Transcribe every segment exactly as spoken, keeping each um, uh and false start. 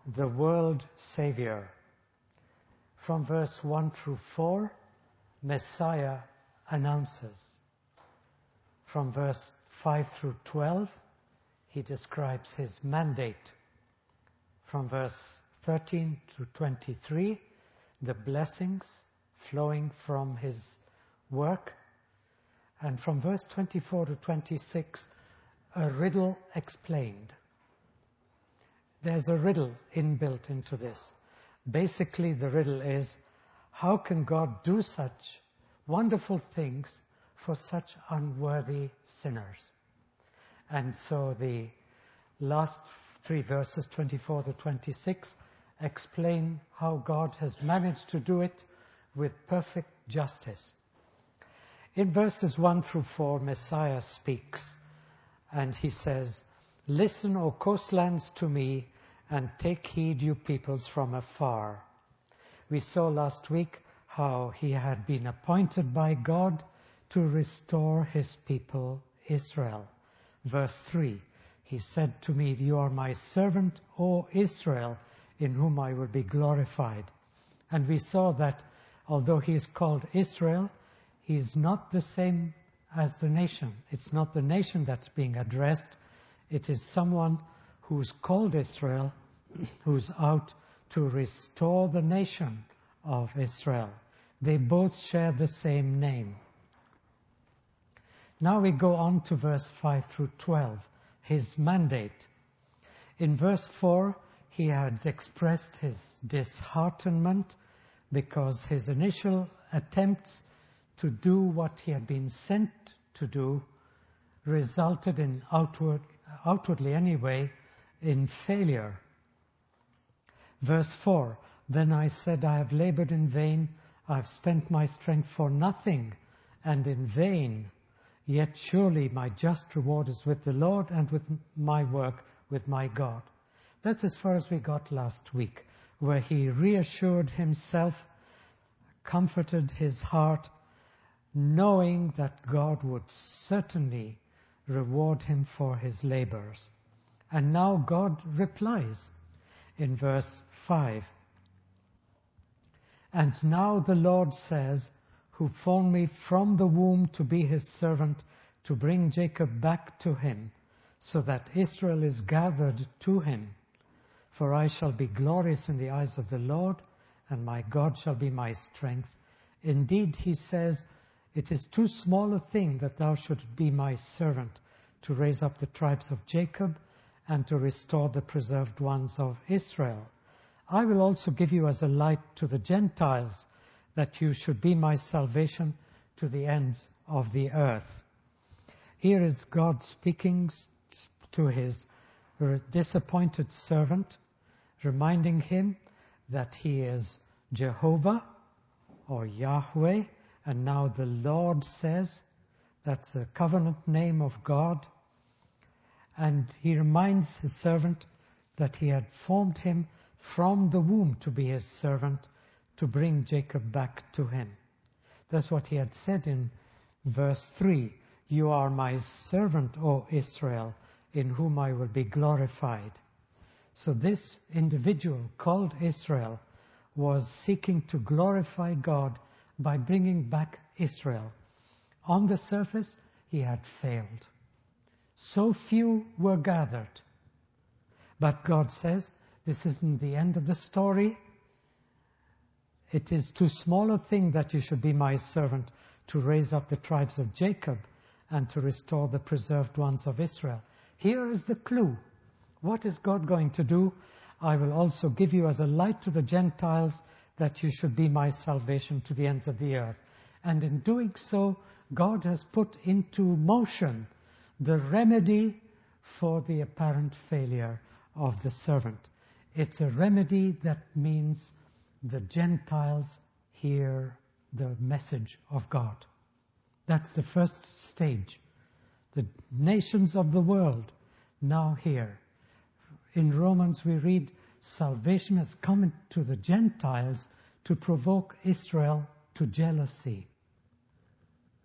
the world Savior. From verse one through four, Messiah announces. From verse five through twelve, he describes his mandate. From verse thirteen to twenty-three, the blessings flowing from his work. And from verse twenty-four to twenty-six, a riddle explained. There's a riddle inbuilt into this. Basically, the riddle is, how can God do such wonderful things for such unworthy sinners? And so the last three verses, twenty-four to twenty-six, explain how God has managed to do it with perfect justice. In verses one through four, Messiah speaks, and he says, "Listen, O coastlands, to me, and take heed, you peoples from afar." We saw last week how he had been appointed by God to restore his people, Israel. Verse three, he said to me, "You are my servant, O Israel, in whom I will be glorified." And we saw that although he is called Israel, he is not the same as the nation. It's not the nation that's being addressed. It is someone who's called Israel, who's out to restore the nation of Israel. They both share the same name. Now we go on to verse five through twelve, his mandate. In verse four, he had expressed his disheartenment because his initial attempts to do what he had been sent to do resulted in outward, outwardly anyway, in failure. Verse four, "Then I said, I have labored in vain, I have spent my strength for nothing and in vain. Yet surely my just reward is with the Lord, and with my work with my God." That's as far as we got last week, where he reassured himself, comforted his heart, knowing that God would certainly reward him for his labors. And now God replies in verse five. "And now the Lord says, who formed me from the womb to be his servant, to bring Jacob back to him, so that Israel is gathered to him. For I shall be glorious in the eyes of the Lord, and my God shall be my strength. Indeed, he says, it is too small a thing that thou shouldst be my servant, to raise up the tribes of Jacob, and to restore the preserved ones of Israel. I will also give you as a light to the Gentiles, that you should be my salvation to the ends of the earth." Here is God speaking to his disappointed servant, reminding him that he is Jehovah or Yahweh, and now the Lord says, that's a covenant name of God. And he reminds his servant that he had formed him from the womb to be his servant, to bring Jacob back to him. That's what he had said in verse three. "You are my servant, O Israel, in whom I will be glorified." So this individual called Israel was seeking to glorify God by bringing back Israel. On the surface, he had failed. So few were gathered. But God says, this isn't the end of the story. "It is too small a thing that you should be my servant, to raise up the tribes of Jacob, and to restore the preserved ones of Israel." Here is the clue. What is God going to do? "I will also give you as a light to the Gentiles, that you should be my salvation to the ends of the earth." And in doing so, God has put into motion the remedy for the apparent failure of the servant. It's a remedy that means the Gentiles hear the message of God. That's the first stage. The nations of the world now hear. In Romans we read, salvation has come to the Gentiles to provoke Israel to jealousy.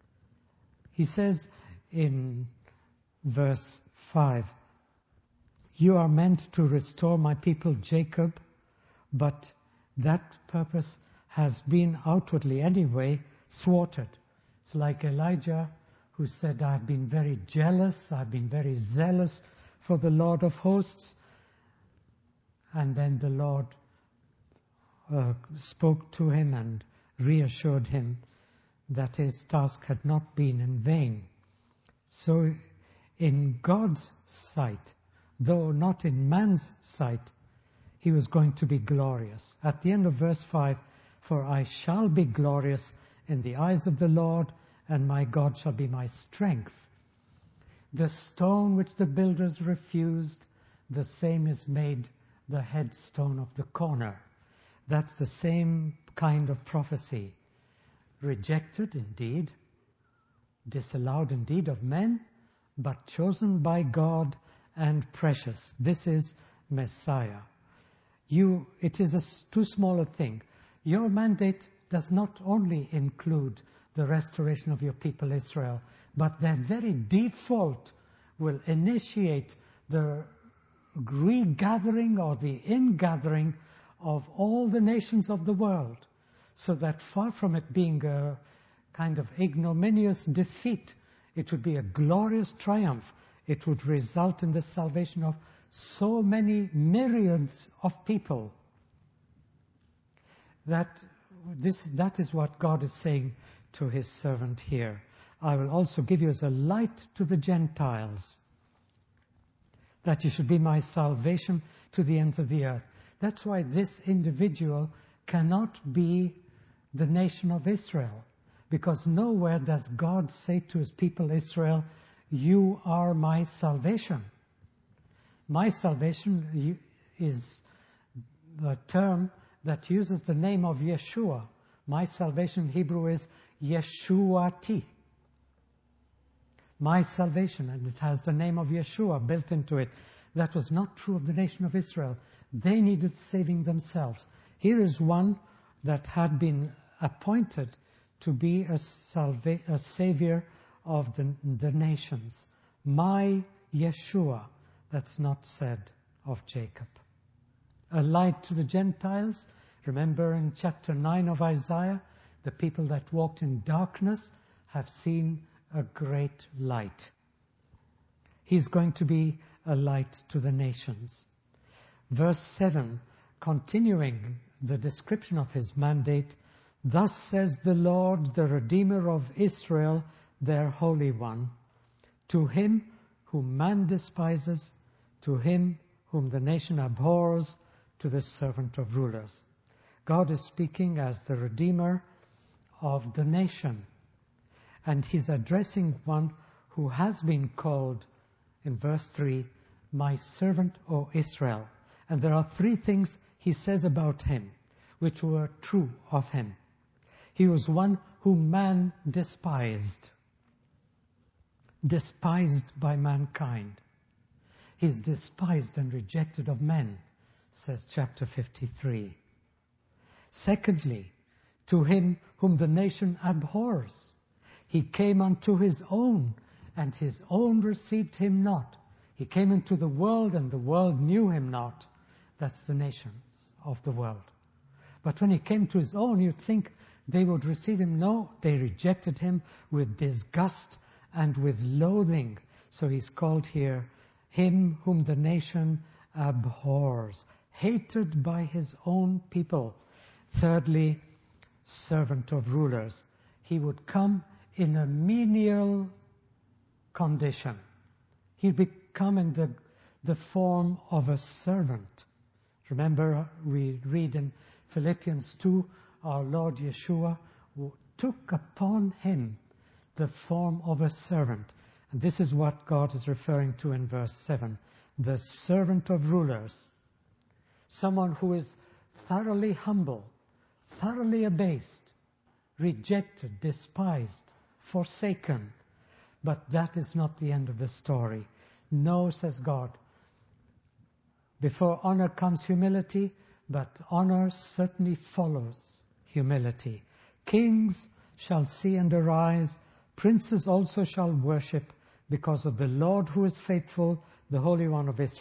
He says in verse five, You are meant to restore my people Jacob, but that purpose has been outwardly anyway thwarted. It's like Elijah who said, I've been very jealous, I've been very zealous for the Lord of hosts. And then the Lord uh, spoke to him and reassured him that his task had not been in vain. So in God's sight, though not in man's sight, he was going to be glorious. At the end of verse five, for I shall be glorious in the eyes of the Lord, and my God shall be my strength. The stone which the builders refused, the same is made the headstone of the corner. That's the same kind of prophecy. Rejected indeed, disallowed indeed of men, but chosen by God and precious. This is Messiah. You, it is a too small a thing. Your mandate does not only include the restoration of your people Israel, but their very default will initiate the regathering or the ingathering of all the nations of the world, so that far from it being a kind of ignominious defeat, it would be a glorious triumph. It would result in the salvation of so many myriads of people. That, this, that is what God is saying to his servant here. I will also give you as a light to the Gentiles, that you should be my salvation to the ends of the earth. That's why this individual cannot be the nation of Israel, because nowhere does God say to his people Israel, you are my salvation. My salvation is a term that uses the name of Yeshua. My salvation in Hebrew is Yeshuati. My salvation, and it has the name of Yeshua built into it. That was not true of the nation of Israel. They needed saving themselves. Here is one that had been appointed to be a, salva- a savior of the, the nations. My Yeshua. That's not said of Jacob. A light to the Gentiles. Remember in chapter nine of Isaiah, the people that walked in darkness have seen a great light. He's going to be a light to the nations. Verse seven, continuing the description of his mandate, thus says the Lord, the Redeemer of Israel, their Holy One, to him whom man despises, to him whom the nation abhors, to the servant of rulers. God is speaking as the Redeemer of the nation. And he's addressing one who has been called, in verse three, my servant, O Israel. And there are three things he says about him, which were true of him. He was one whom man despised. Despised by mankind. He's despised and rejected of men, says chapter fifty-three. Secondly, to him whom the nation abhors. He came unto his own, and his own received him not. He came into the world, and the world knew him not. That's the nations of the world. But when he came to his own, you'd think they would receive him. No, they rejected him with disgust and with loathing. So he's called here, him whom the nation abhors, hated by his own people. Thirdly, servant of rulers. He would come in a menial condition. He'd become in the, the form of a servant. Remember, we read in Philippians two, our Lord Yeshua took upon him the form of a servant. And this is what God is referring to in verse seven. The servant of rulers. Someone who is thoroughly humble, thoroughly abased, rejected, despised, forsaken. But that is not the end of the story. No, says God. Before honor comes humility, but honor certainly follows humility. Kings shall see and arise, princes also shall worship, because of the Lord who is faithful, the Holy One of Israel,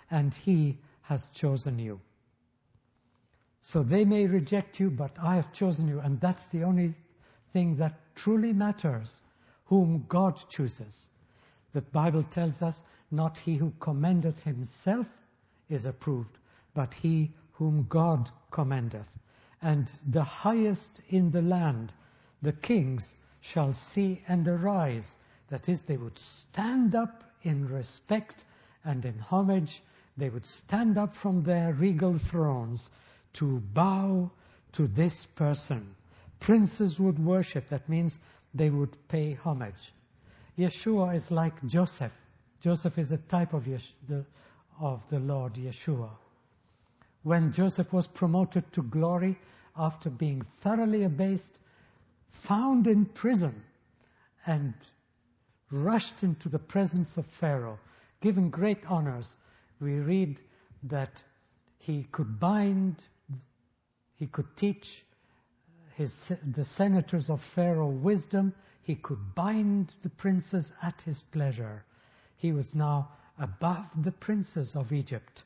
and He has chosen you. So they may reject you, but I have chosen you, and that's the only thing that truly matters, whom God chooses. The Bible tells us, not he who commendeth himself is approved, but he whom God commendeth. And the highest in the land, the kings, shall see and arise. That is, they would stand up in respect and in homage. They would stand up from their regal thrones to bow to this person. Princes would worship. That means they would pay homage. Yeshua is like Joseph. Joseph is a type of, Yesh- the, of the Lord Yeshua. When Joseph was promoted to glory after being thoroughly abased, found in prison, and rushed into the presence of Pharaoh, given great honors, we read that he could bind, he could teach his, the senators of Pharaoh wisdom, he could bind the princes at his pleasure. He was now above the princes of Egypt.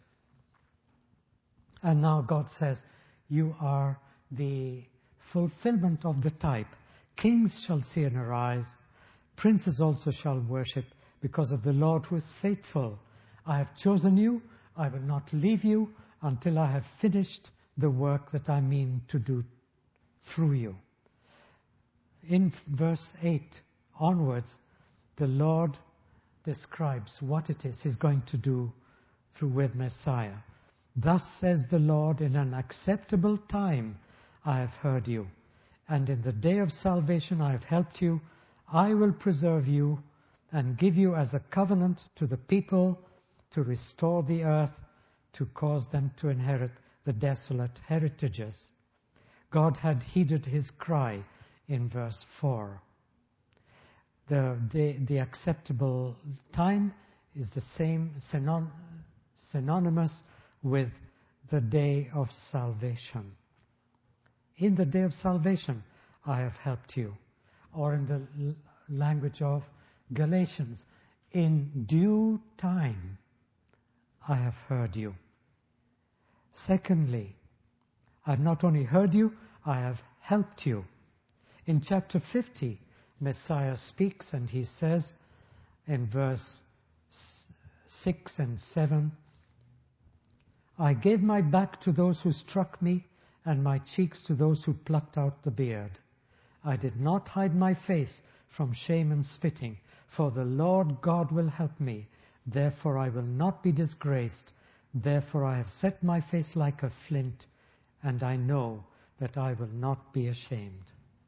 And now God says, you are the fulfillment of the type. Kings shall see and arise, princes also shall worship, because of the Lord who is faithful. I have chosen you, I will not leave you until I have finished the work that I mean to do through you. In verse eight onwards, the Lord describes what it is He's going to do through with Messiah. Thus says the Lord, in an acceptable time I have heard you, and in the day of salvation I have helped you. I will preserve you and give you as a covenant to the people, to restore the earth, to cause them to inherit the desolate heritages. God had heeded His cry in verse four. The, the, the acceptable time is the same, synon, synonymous with the day of salvation. In the day of salvation, I have helped you. Or in the l- language of Galatians, in due time, I have heard you. Secondly, I have not only heard you, I have helped you. In chapter fifty, Messiah speaks and he says in verse six and seven, I gave my back to those who struck me, and my cheeks to those who plucked out the beard. I did not hide my face from shame and spitting, for the Lord God will help me. Therefore I will not be disgraced. Therefore I have set my face like a flint, and I know that I will not be ashamed.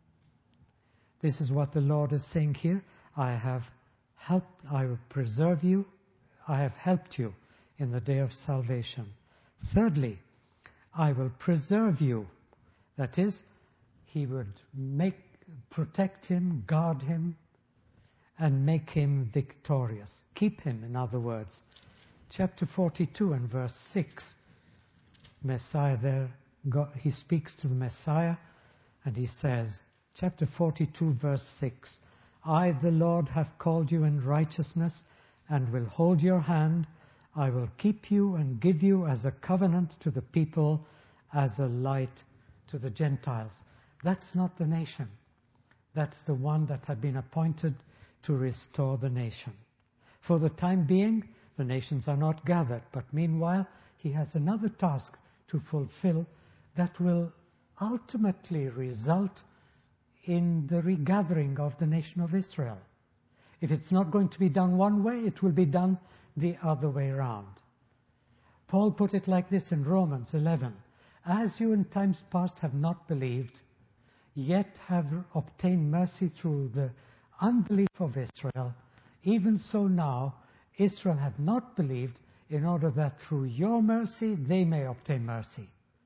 This is what the Lord is saying here. I have helped, I will preserve you. I have helped you in the day of salvation. Thirdly, I will preserve you. That is, He would make, protect him, guard him, and make him victorious. Keep him, in other words. Chapter forty-two and verse six, Messiah there, God, he speaks to the Messiah, and he says, chapter forty-two, verse six, I, the Lord, have called you in righteousness, and will hold your hand. I will keep you and give you as a covenant to the people, as a light to the Gentiles. That's not the nation. That's the one that had been appointed to restore the nation. For the time being, the nations are not gathered, but meanwhile, He has another task to fulfill that will ultimately result in the regathering of the nation of Israel. If it's not going to be done one way, it will be done the other way around. Paul put it like this in Romans eleven. As you in times past have not believed, yet have obtained mercy through the unbelief of Israel, even so now Israel have not believed, in order that through your mercy they may obtain mercy.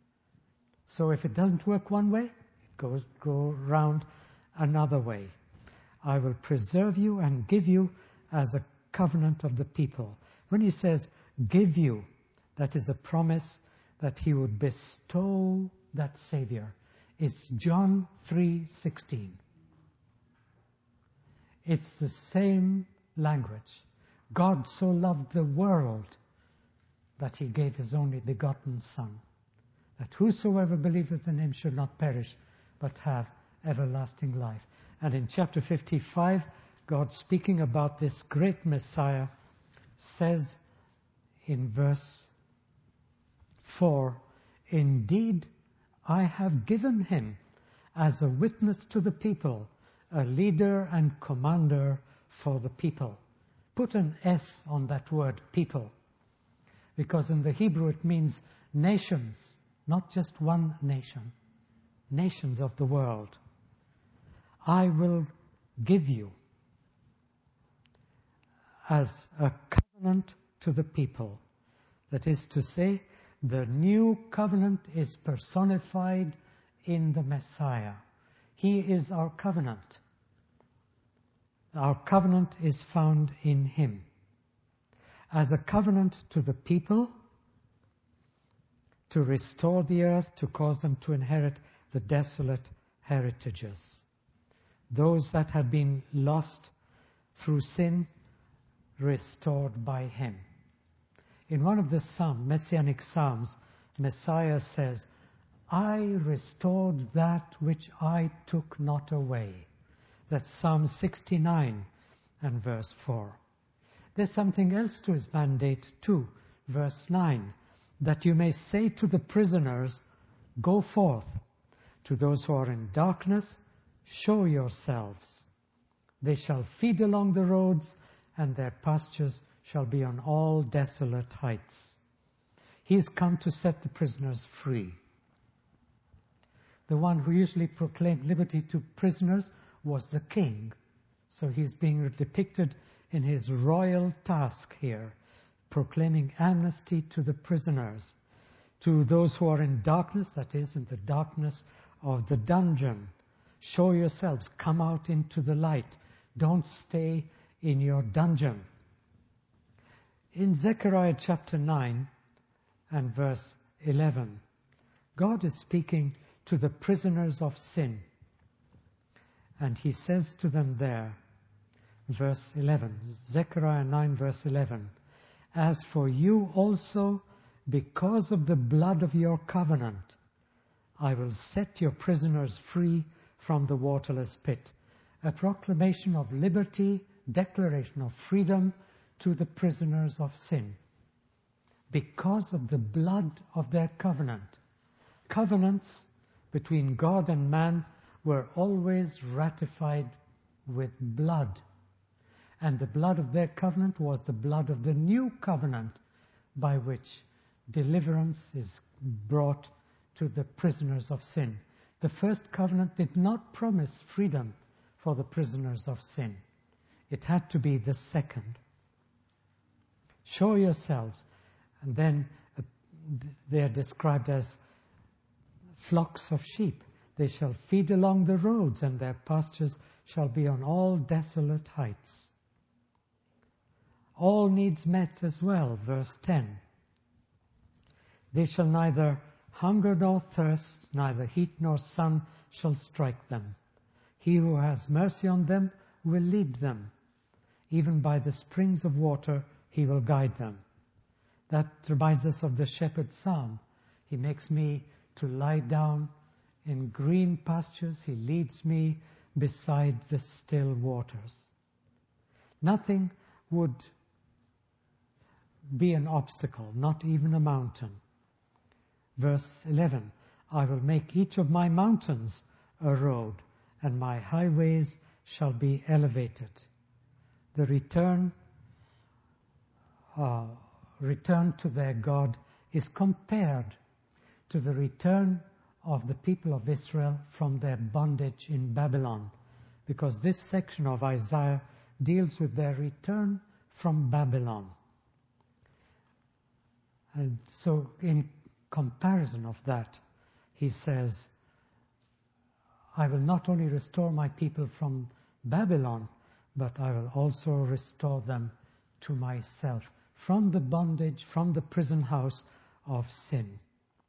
So if it doesn't work one way, it goes go round another way. I will preserve you and give you as a covenant of the people. When he says give you, that is a promise that he would bestow that Savior. It's John three sixteen. It's the same language. God so loved the world that he gave his only begotten Son, that whosoever believeth in him should not perish, but have everlasting life. And in chapter fifty-five, God, speaking about this great Messiah, says in verse four, "Indeed, I have given him as a witness to the people, a leader and commander for the people." Put an S on that word, people, because in the Hebrew it means nations, not just one nation, nations of the world. I will give you as a covenant to the people. That is to say, the new covenant is personified in the Messiah. He is our covenant. Our covenant is found in him. As a covenant to the people, to restore the earth, to cause them to inherit the desolate heritages. Those that had been lost through sin, restored by him. In one of the Psalm, Messianic Psalms, Messiah says, "I restored that which I took not away." That's Psalm sixty-nine and verse four. There's something else to his mandate too, verse nine, "That you may say to the prisoners, go forth. To those who are in darkness, show yourselves. They shall feed along the roads, and their pastures shall be on all desolate heights." He's come to set the prisoners free. The one who usually proclaimed liberty to prisoners was the king. So he's being depicted in his royal task here, proclaiming amnesty to the prisoners. To those who are in darkness, that is, in the darkness of the dungeon, show yourselves, come out into the light. Don't stay in your dungeon. In Zechariah chapter nine and verse eleven, God is speaking to the prisoners of sin. And he says to them there, verse eleven, Zechariah nine verse eleven, "As for you also, because of the blood of your covenant, I will set your prisoners free from the waterless pit." A proclamation of liberty, declaration of freedom to the prisoners of sin. Because of the blood of their covenant. Covenants between God and man were always ratified with blood. And the blood of their covenant was the blood of the new covenant by which deliverance is brought to the prisoners of sin. The first covenant did not promise freedom for the prisoners of sin. It had to be the second. Show yourselves. And then uh, they are described as flocks of sheep. They shall feed along the roads, and their pastures shall be on all desolate heights. All needs met as well, verse ten. "They shall neither hunger nor thirst, neither heat nor sun shall strike them. He who has mercy on them will lead them. Even by the springs of water he will guide them." That reminds us of the shepherd's psalm. He makes me to lie down in green pastures. He leads me beside the still waters. Nothing would be an obstacle, not even a mountain. Verse eleven, "I will make each of my mountains a road, and my highways shall be elevated." The return, uh, return to their God is compared to the return of the people of Israel from their bondage in Babylon, because this section of Isaiah deals with their return from Babylon. And so in comparison of that, he says, "I will not only restore my people from Babylon, but I will also restore them to myself, from the bondage, from the prison house of sin."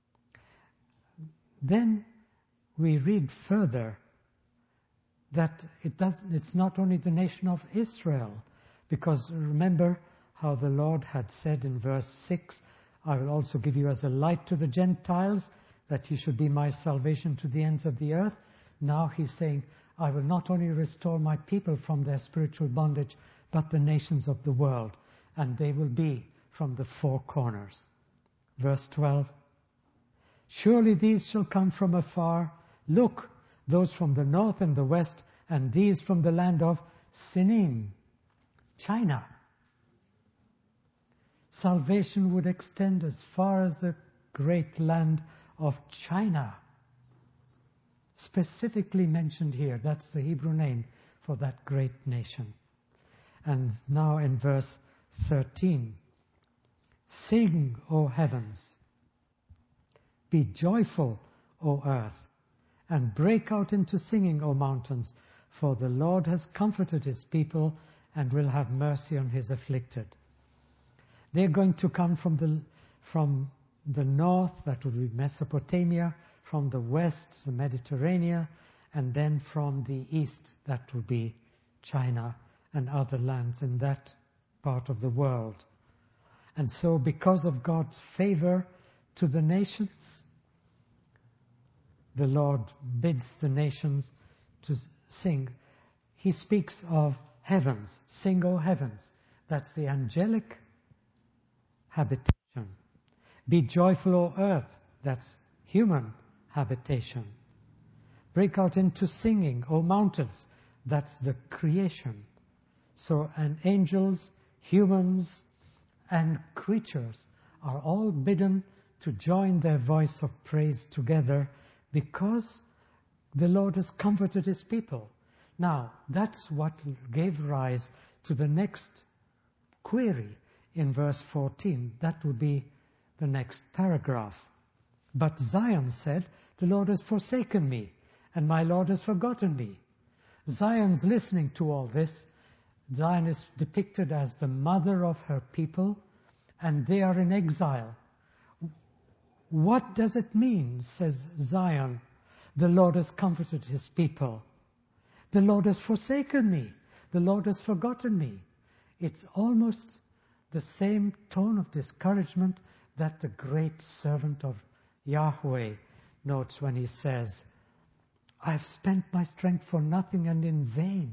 Then we read further that it doesn't, it's not only the nation of Israel, because remember how the Lord had said in verse six, I will also give you as a light to the Gentiles, that you should be my salvation to the ends of the earth. Now he's saying, I will not only restore my people from their spiritual bondage, but the nations of the world, and they will be from the four corners. Verse twelve, surely these shall come from afar. Look, those from the north and the west, and these from the land of Sinim, China. Salvation would extend as far as the great land of China. Specifically mentioned here, that's the Hebrew name for that great nation. And now in verse thirteen, sing, O heavens, be joyful, O earth, and break out into singing, O mountains, for the Lord has comforted his people and will have mercy on his afflicted. They're going to come from the, from the north, that would be Mesopotamia, from the west, the Mediterranean, and then from the east, that would be China and other lands in that part of the world. And so because of God's favor to the nations, the Lord bids the nations to sing. He speaks of heavens. Sing, O heavens. That's the angelic habitation. Be joyful, O earth. That's human habitation. Break out into singing, O mountains. That's the creation. So, and angels, humans, and creatures are all bidden to join their voice of praise together, because the Lord has comforted his people. Now, that's what gave rise to the next query in verse fourteen. That would be the next paragraph. But Zion said, the Lord has forsaken me, and my Lord has forgotten me. Zion's listening to all this. Zion is depicted as the mother of her people, and they are in exile. What does it mean, says Zion? The Lord has comforted his people. The Lord has forsaken me. The Lord has forgotten me. It's almost the same tone of discouragement that the great servant of Yahweh notes when he says, I have spent my strength for nothing and in vain.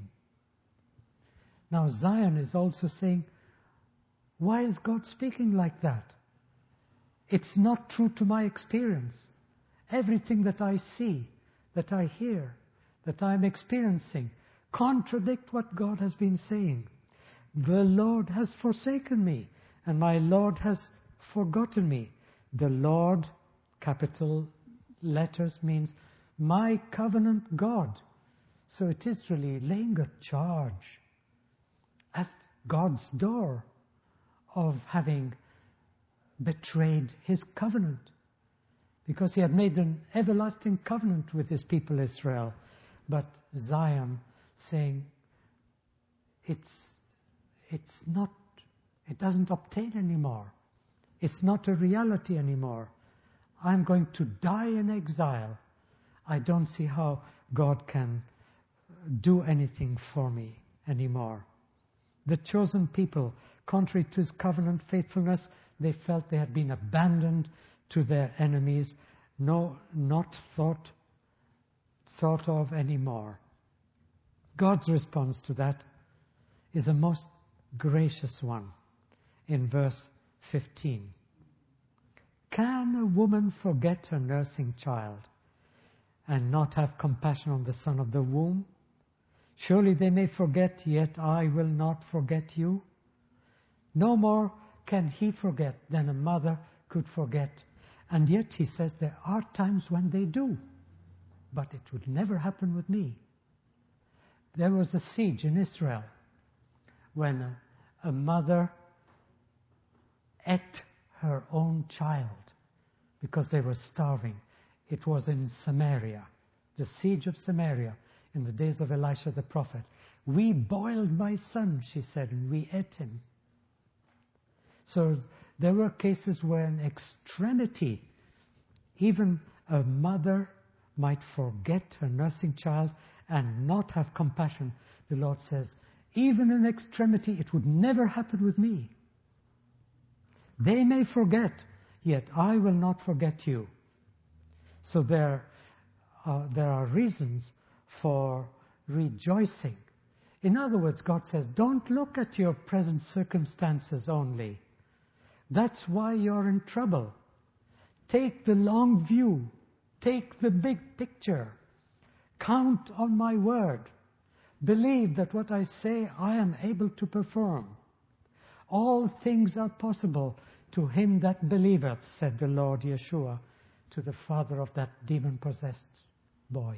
Now Zion is also saying, why is God speaking like that? It's not true to my experience. Everything that I see, that I hear, that I'm experiencing, contradict what God has been saying. The Lord has forsaken me, and my Lord has forgotten me. The Lord, capital letters, means my covenant God. So it is really laying a charge at God's door of having betrayed his covenant, because he had made an everlasting covenant with his people Israel. But Zion saying, it's, it's not, it doesn't obtain anymore. It's not a reality anymore. I'm going to die in exile. I don't see how God can do anything for me anymore. The chosen people, contrary to his covenant faithfulness, they felt they had been abandoned to their enemies, no, not thought, thought of anymore. God's response to that is a most gracious one in verse fifteen. Can a woman forget her nursing child and not have compassion on the son of the womb? Surely they may forget, yet I will not forget you. No more can he forget than a mother could forget. And yet he says there are times when they do. But it would never happen with me. There was a siege in Israel when a, a mother ate her own child because they were starving. It was in Samaria, the siege of Samaria in the days of Elisha the prophet. We boiled my son, she said, and we ate him. So there were cases where in extremity, even a mother might forget her nursing child and not have compassion. The Lord says, even in extremity, it would never happen with me. They may forget, yet I will not forget you. So there, uh, there are reasons for rejoicing. In other words, God says, don't look at your present circumstances only. That's why you're in trouble. Take the long view. Take the big picture. Count on my word. Believe that what I say I am able to perform. All things are possible to him that believeth, said the Lord Yeshua to the father of that demon-possessed boy.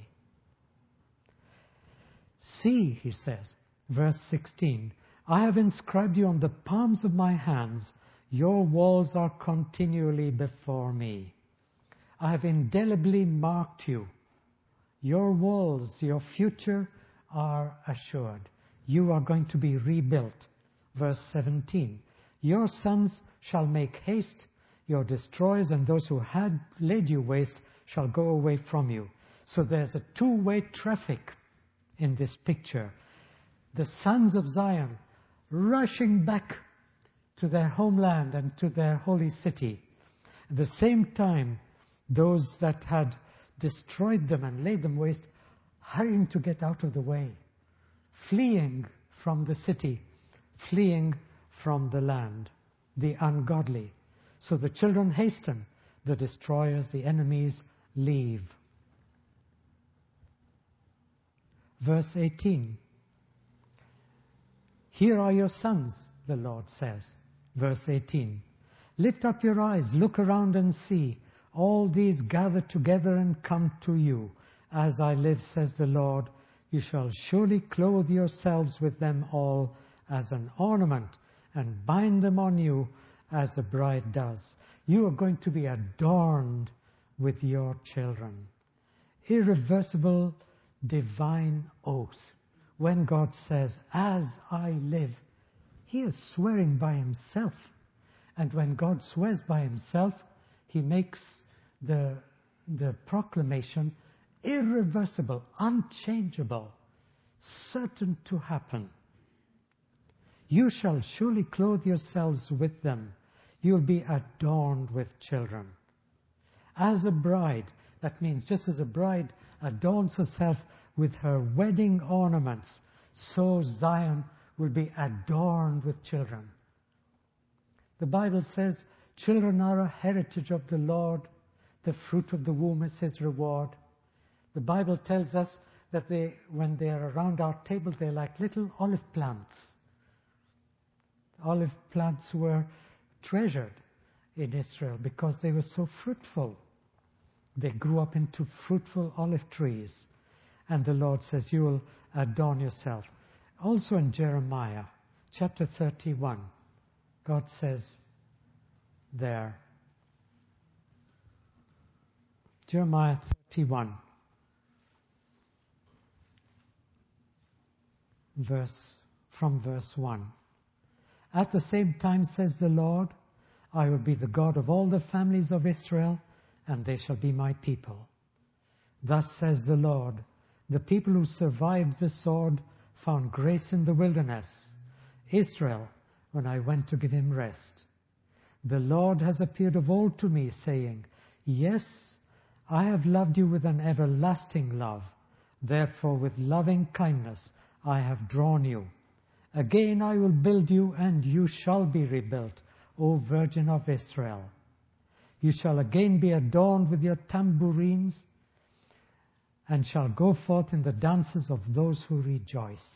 See, he says, verse sixteen, I have inscribed you on the palms of my hands. Your walls are continually before me. I have indelibly marked you. Your walls, your future are assured. You are going to be rebuilt. Verse seventeen, your sons shall make haste, your destroyers and those who had laid you waste shall go away from you. So there's a two-way traffic in this picture. The sons of Zion rushing back to their homeland and to their holy city. At the same time, those that had destroyed them and laid them waste, hurrying to get out of the way, fleeing from the city, fleeing from the land, the ungodly. So the children hasten, the destroyers, the enemies leave. Verse eighteen, here are your sons, the Lord says. Verse eighteen, lift up your eyes, look around and see. All these gather together and come to you. As I live, says the Lord, you shall surely clothe yourselves with them all as an ornament and bind them on you as a bride does. You are going to be adorned with your children. Irreversible divine oath. When God says, as I live, he is swearing by himself. And when God swears by himself, he makes the, the proclamation irreversible, unchangeable, certain to happen. You shall surely clothe yourselves with them. You'll be adorned with children. As a bride, that means just as a bride adorns herself with her wedding ornaments, so Zion will be adorned with children. The Bible says, children are a heritage of the Lord. The fruit of the womb is his reward. The Bible tells us that they, when they are around our table, they're like little olive plants. Olive plants were treasured in Israel because they were so fruitful. They grew up into fruitful olive trees. And the Lord says, you will adorn yourself. Also in Jeremiah chapter thirty-one, God says there, Jeremiah thirty-one, verse, from verse one. At the same time, says the Lord, I will be the God of all the families of Israel, and they shall be my people. Thus says the Lord, the people who survived the sword found grace in the wilderness, Israel, when I went to give him rest. The Lord has appeared of old to me, saying, yes, I have loved you with an everlasting love. Therefore with loving kindness I have drawn you. Again I will build you, and you shall be rebuilt, O Virgin of Israel. You shall again be adorned with your tambourines, and shall go forth in the dances of those who rejoice.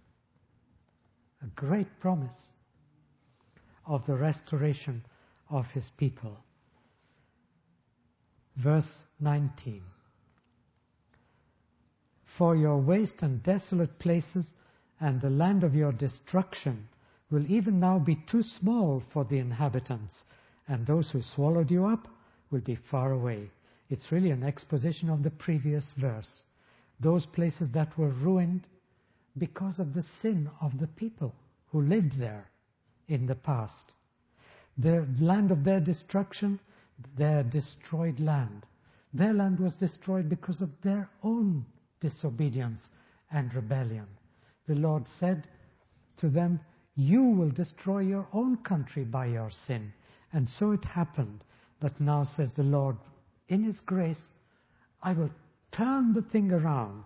A great promise of the restoration of his people. Verse nineteen. For your waste and desolate places and the land of your destruction will even now be too small for the inhabitants, and those who swallowed you up will be far away. It's really an exposition of the previous verse. Those places that were ruined because of the sin of the people who lived there in the past. The land of their destruction, their destroyed land. Their land was destroyed because of their own disobedience and rebellion. The Lord said to them, you will destroy your own country by your sin. And so it happened But now, says the Lord, in His grace, I will turn the thing around.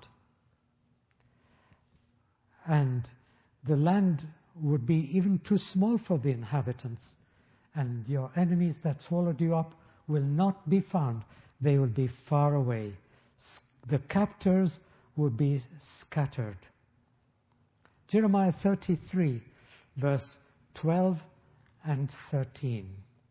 And the land would be even too small for the inhabitants. And your enemies that swallowed you up will not be found. They will be far away. The captors would be scattered. Jeremiah thirty-three, verse twelve and thirteen.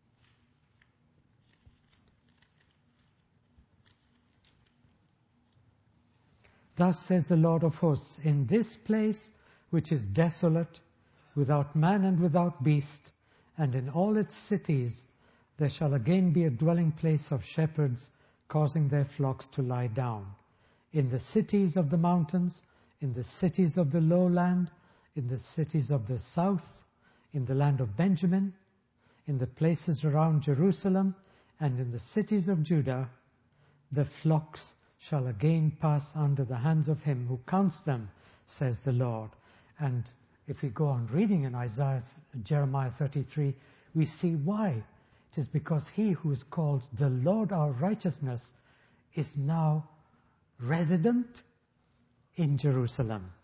Thus says the Lord of hosts, in this place which is desolate, without man and without beast, and in all its cities, there shall again be a dwelling place of shepherds, causing their flocks to lie down. In the cities of the mountains, in the cities of the lowland, in the cities of the south, in the land of Benjamin, in the places around Jerusalem, and in the cities of Judah, the flocks shall again pass under the hands of him who counts them, says the Lord. And if we go on reading in Isaiah, Jeremiah thirty-three, we see why. It is because he who is called the Lord our righteousness is now resident in Jerusalem.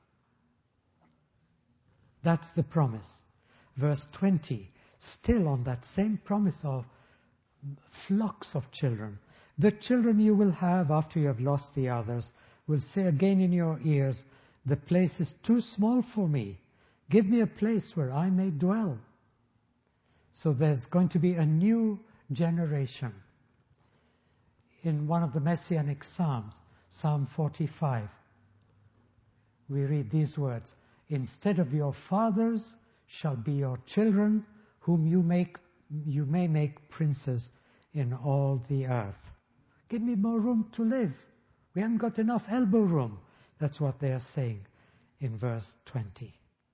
That's the promise. Verse twenty, still on that same promise of flocks of children. The children you will have after you have lost the others will say again in your ears, the place is too small for me. Give me a place where I may dwell. So there's going to be a new generation. In one of the Messianic Psalms, Psalm forty-five, we read these words, instead of your fathers shall be your children, whom you make you may make princes in all the earth. Give me more room to live. We haven't got enough elbow room. That's what they are saying in verse twenty.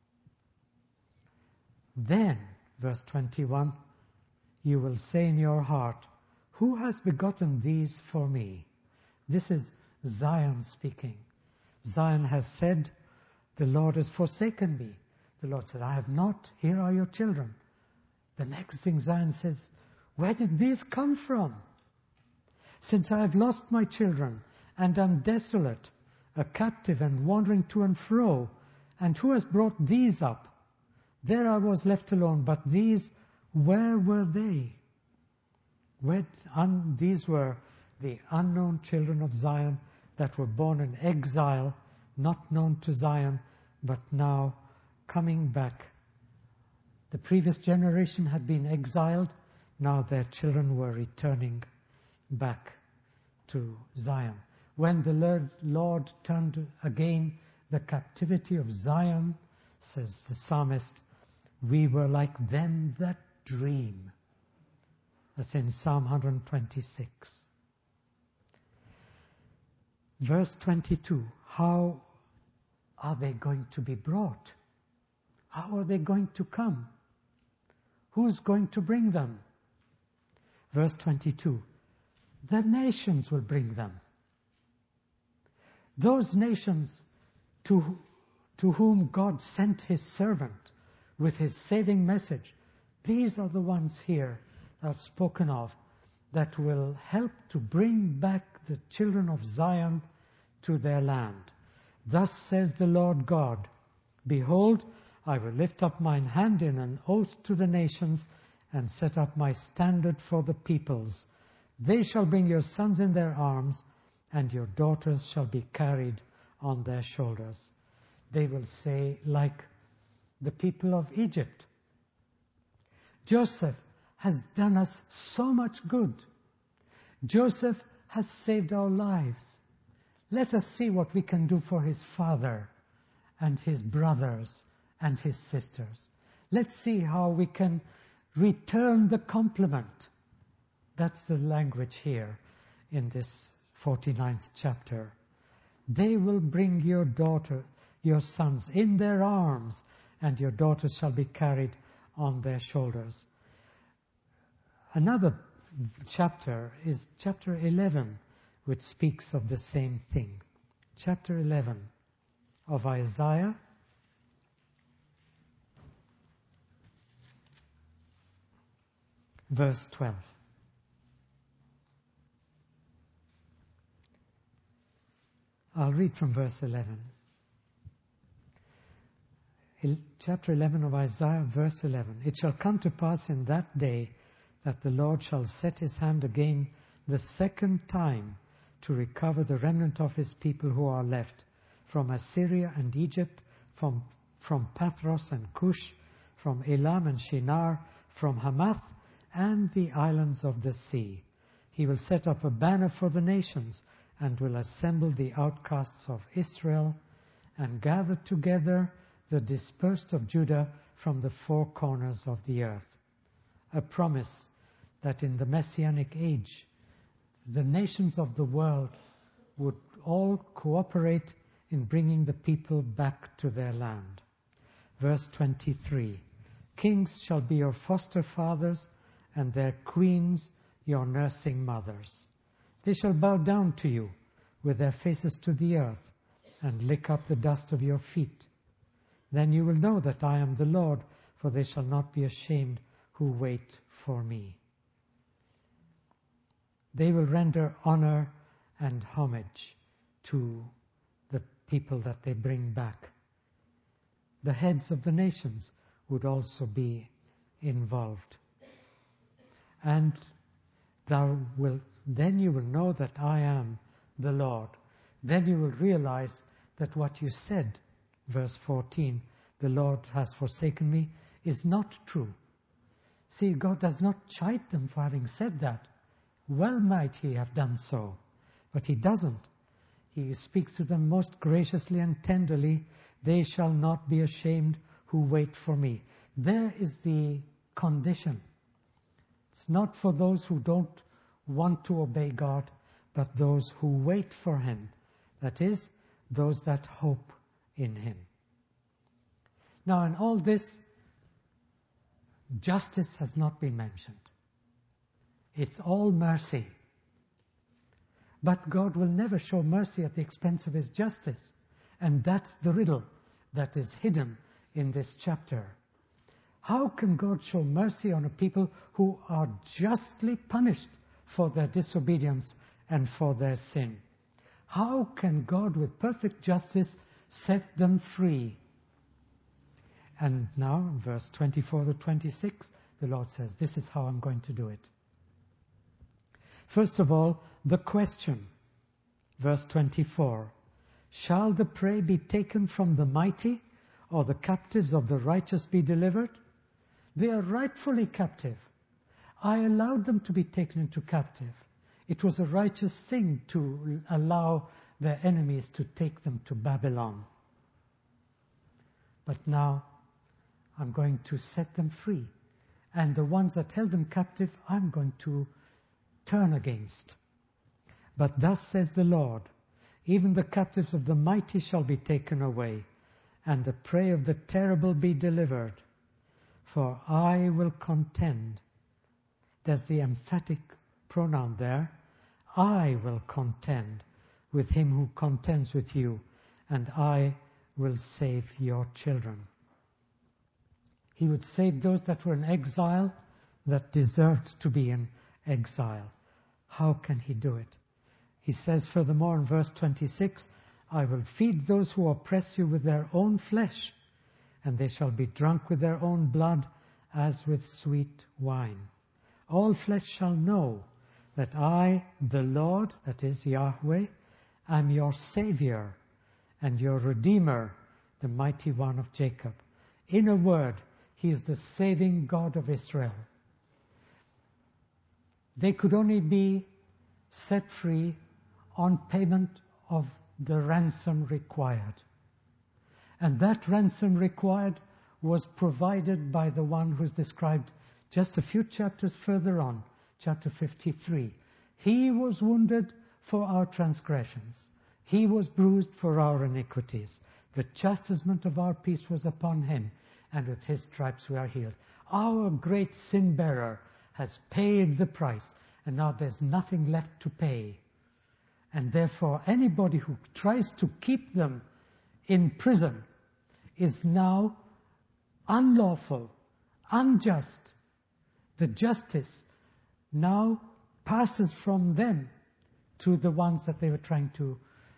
Then, verse twenty-one, you will say in your heart, who has begotten these for me? This is Zion speaking. Zion has said, the Lord has forsaken me. The Lord said, I have not. Here are your children. The next thing Zion says, where did these come from? Since I have lost my children and am desolate, a captive and wandering to and fro, and who has brought these up? There I was left alone, but these, where were they? Where, un, these were the unknown children of Zion that were born in exile, not known to Zion, but now coming back. The previous generation had been exiled, now their children were returning back to Zion. When the Lord, Lord turned again the captivity of Zion, says the psalmist, we were like them that dream. That's in Psalm one twenty-six. Verse twenty-two, how are they going to be brought? How are they going to come? Who's going to bring them? Verse twenty-two, the nations will bring them. Those nations to, to whom God sent His servant with His saving message, these are the ones here that are spoken of that will help to bring back the children of Zion to their land. Thus says the Lord God, behold, I will lift up mine hand in an oath to the nations and set up my standard for the peoples. They shall bring your sons in their arms, and your daughters shall be carried on their shoulders. They will say, like the people of Egypt, Joseph has done us so much good. Joseph has saved our lives. Let us see what we can do for his father and his brothers and his sisters. Let's see how we can return the compliment. That's the language here in this forty-ninth chapter. They will bring your daughter, your sons in their arms, and your daughters shall be carried on their shoulders. Another chapter is chapter eleven, which speaks of the same thing. Chapter eleven of Isaiah. Verse twelve. I'll read from verse eleven. Chapter eleven of Isaiah, verse eleven. It shall come to pass in that day that the Lord shall set his hand again the second time to recover the remnant of his people who are left, from Assyria and Egypt, from, from Pathros and Cush, from Elam and Shinar, from Hamath and the islands of the sea. He will set up a banner for the nations, and will assemble the outcasts of Israel, and gather together the dispersed of Judah from the four corners of the earth. A promise that in the Messianic age, the nations of the world would all cooperate in bringing the people back to their land. Verse twenty-three. Kings shall be your foster fathers, and their queens your nursing mothers. They shall bow down to you with their faces to the earth, and lick up the dust of your feet. Then you will know that I am the Lord, for they shall not be ashamed who wait for me. They will render honor and homage to the people that they bring back. The heads of the nations would also be involved. And thou will, then you will know that I am the Lord. Then you will realize that what you said, verse fourteen, the Lord has forsaken me, is not true. See, God does not chide them for having said that. Well might he have done so, but he doesn't. He speaks to them most graciously and tenderly. They shall not be ashamed who wait for me. There is the condition. It's not for those who don't want to obey God, but those who wait for him. That is, those that hope in him. Now, in all this, justice has not been mentioned. It's all mercy. But God will never show mercy at the expense of his justice. And that's the riddle that is hidden in this chapter. How can God show mercy on a people who are justly punished for their disobedience and for their sin? How can God, with perfect justice, set them free? And now, verse twenty-four to twenty-six, the Lord says, this is how I'm going to do it. First of all, the question. Verse twenty-four. Shall the prey be taken from the mighty, or the captives of the righteous be delivered? They are rightfully captive. I allowed them to be taken into captive. It was a righteous thing to allow their enemies to take them to Babylon. But now, I'm going to set them free. And the ones that held them captive, I'm going to turn against. But thus says the Lord, even the captives of the mighty shall be taken away, and the prey of the terrible be delivered. For I will contend. There's the emphatic pronoun there. I will contend with him who contends with you, and I will save your children. He would save those that were in exile, that deserved to be in exile. How can he do it? He says furthermore in verse twenty-six, I will feed those who oppress you with their own flesh, and they shall be drunk with their own blood as with sweet wine. All flesh shall know that I, the Lord, that is Yahweh, am your Savior and your Redeemer, the mighty one of Jacob. In a word, he is the saving God of Israel. They could only be set free on payment of the ransom required. And that ransom required was provided by the one who's described just a few chapters further on, chapter fifty-three. He was wounded for our transgressions. He was bruised for our iniquities. The chastisement of our peace was upon him, and with his stripes we are healed. Our great sin bearer has paid the price, and now there's nothing left to pay. And therefore, anybody who tries to keep them in prison is now unlawful, unjust. The justice now passes from them to the ones that they were trying to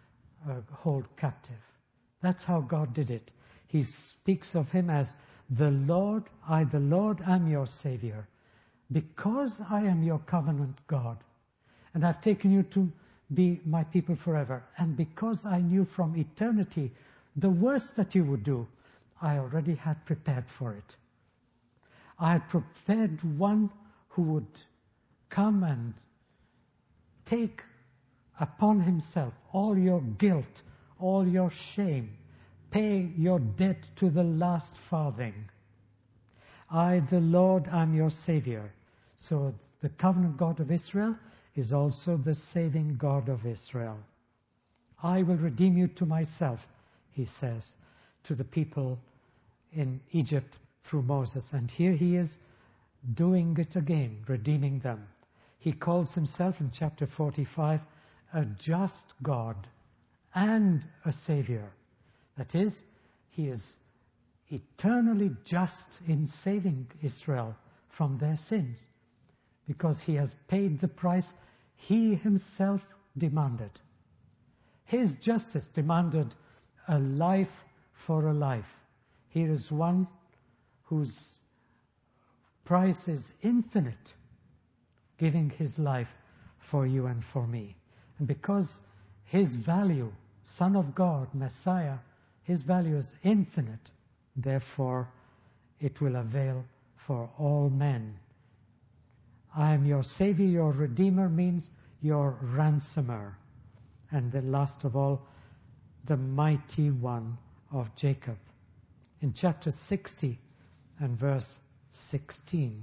uh, hold captive. That's how God did it. He speaks of him as the Lord, I the Lord am your Savior, because I am your covenant God, and I've taken you to be my people forever, and because I knew from eternity the worst that you would do, I already had prepared for it. I had prepared one who would come and take upon himself all your guilt, all your shame, pay your debt to the last farthing. I, the Lord, am your Savior. So the covenant God of Israel is also the saving God of Israel. I will redeem you to myself, he says to the people in Egypt through Moses. And here he is doing it again, redeeming them. He calls himself in chapter forty-five a just God and a Savior. That is, he is eternally just in saving Israel from their sins, because he has paid the price he himself demanded. His justice demanded a life for a life. Here is one whose price is infinite, giving his life for you and for me. And because his value, Son of God, Messiah, his value is infinite, therefore it will avail for all men. I am your Savior, your Redeemer means your ransomer. And then last of all, the mighty one of Jacob. In chapter sixty and verse sixteen,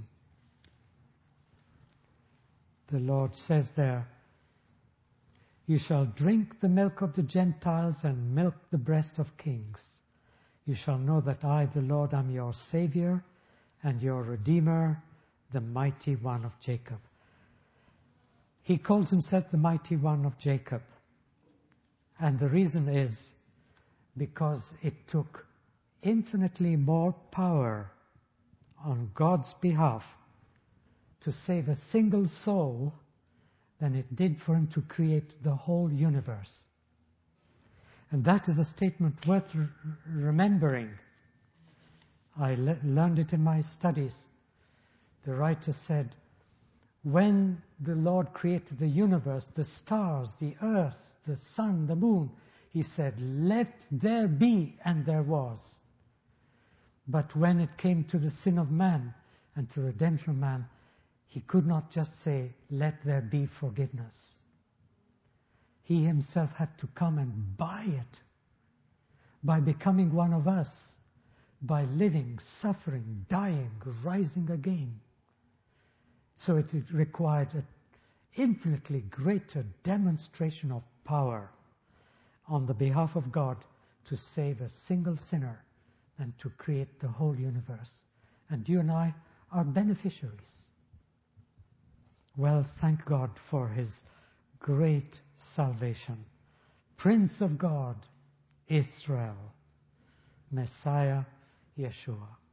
the Lord says there, you shall drink the milk of the Gentiles and milk the breast of kings. You shall know that I, the Lord, am your Savior and your Redeemer, the mighty one of Jacob. He calls himself the mighty one of Jacob. And the reason is because it took infinitely more power on God's behalf to save a single soul than it did for him to create the whole universe. And that is a statement worth re- remembering. I le- learned it in my studies. The writer said, when the Lord created the universe, the stars, the earth, the sun, the moon, he said, let there be, and there was. But when it came to the sin of man and to redemption of man, he could not just say, let there be forgiveness. He himself had to come and buy it by becoming one of us, by living, suffering, dying, rising again. So it required an infinitely greater demonstration of power on the behalf of God to save a single sinner than to create the whole universe. And you and I are beneficiaries. Well, thank God for his great salvation. Prince of God, Israel, Messiah, Yeshua.